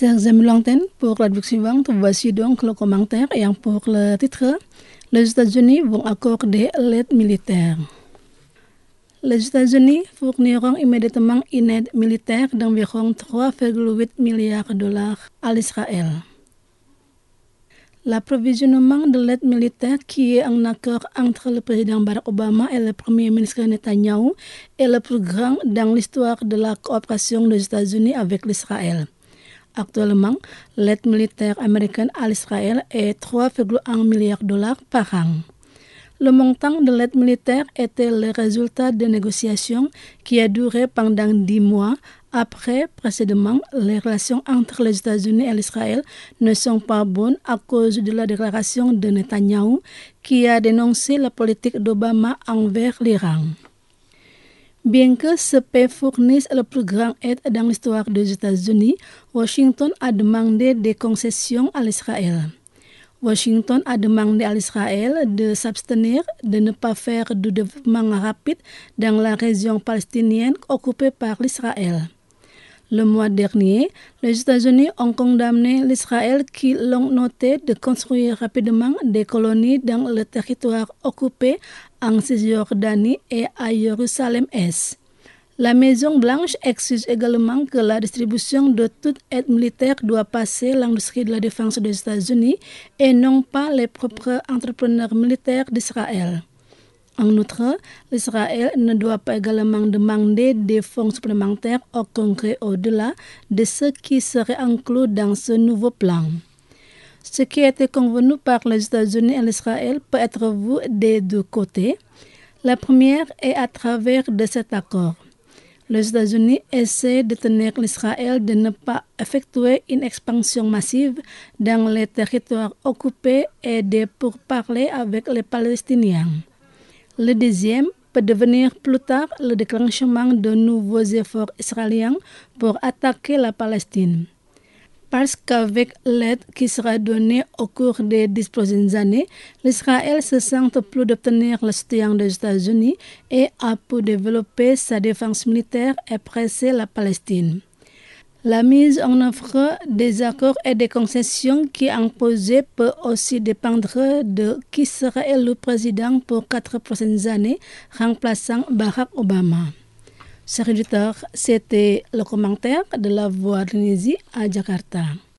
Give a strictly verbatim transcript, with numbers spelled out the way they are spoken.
Chers amis l'antenne, pour la traduction suivante, voici donc le commentaire ayant pour le titre « Les États-Unis vont accorder l'aide militaire ». Les États-Unis fourniront immédiatement une aide militaire d'environ trois virgule huit milliards de dollars à l'Israël. L'approvisionnement de l'aide militaire, qui est un accord entre le président Barack Obama et le premier ministre Netanyahou, est le plus grand dans l'histoire de la coopération des États-Unis avec l'Israël. Actuellement, l'aide militaire américaine à l'Israël est trois virgule un milliards de dollars par an. Le montant de l'aide militaire était le résultat de négociations qui a duré pendant dix mois. Après, précédemment, les relations entre les États-Unis et l'Israël ne sont pas bonnes à cause de la déclaration de Netanyahou qui a dénoncé la politique d'Obama envers l'Iran. Bien que ce pays fournisse le plus grand aide dans l'histoire des États-Unis, Washington a demandé des concessions à l'Israël. Washington a demandé à l'Israël de s'abstenir de ne pas faire de développement rapide dans la région palestinienne occupée par l'Israël. Le mois dernier, les États-Unis ont condamné l'Israël qui l'ont noté de construire rapidement des colonies dans le territoire occupé en Cisjordanie et à Jérusalem-Est. La Maison-Blanche exige également que la distribution de toute aide militaire doit passer l'industrie de la défense des États-Unis et non pas les propres entrepreneurs militaires d'Israël. En outre, l'Israël ne doit pas également demander des fonds supplémentaires au Congrès au-delà de ce qui serait inclus dans ce nouveau plan. Ce qui a été convenu par les États-Unis et l'Israël peut être vu des deux côtés. La première est à travers de cet accord. Les États-Unis essaient de tenir l'Israël de ne pas effectuer une expansion massive dans les territoires occupés et de pourparlers avec les Palestiniens. Le deuxième peut devenir plus tard le déclenchement de nouveaux efforts israéliens pour attaquer la Palestine. Parce qu'avec l'aide qui sera donnée au cours des dix prochaines années, l'Israël se sent plus d'obtenir le soutien des États-Unis et a pu développer sa défense militaire et presser la Palestine. La mise en œuvre des accords et des concessions qui sont imposées peut aussi dépendre de qui sera élu président pour quatre prochaines années, remplaçant Barack Obama. Chers auditeurs, c'était le commentaire de la Voix de l'Indonésie à Jakarta.